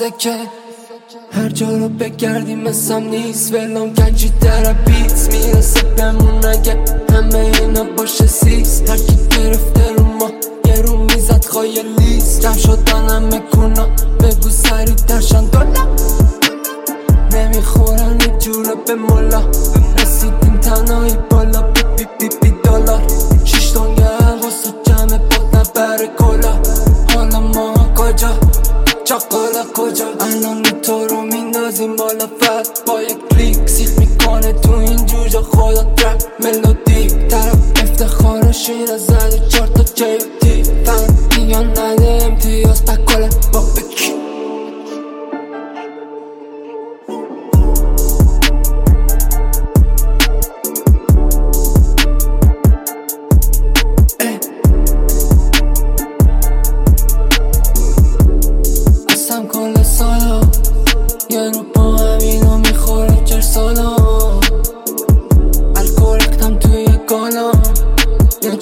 سکه هر جا رو بگردیم مثم نیست ولم گنجی ترابیت میرسه بمون اگه همه اینا باشه سیست هرکی گرفته رو ما یه رو میزد خایلیست جمع شدن همه گونا بگو سری درشن دولا نمیخورن یک جوره به مولا رسیدیم تنهایی بالا بی بی بی بی دلار 6 دنیا واسه جمع بود نبره کلا حالا ما کجا چاقالا کجا الان تو رو میندازیم بالا فت با یک کلیک سیخ میکنه تو این جوجه خدا ترک ملودیک طرف افتخار شیره زده 4 تا جیوتی فهم یا نده امتیاز پکاله با بکی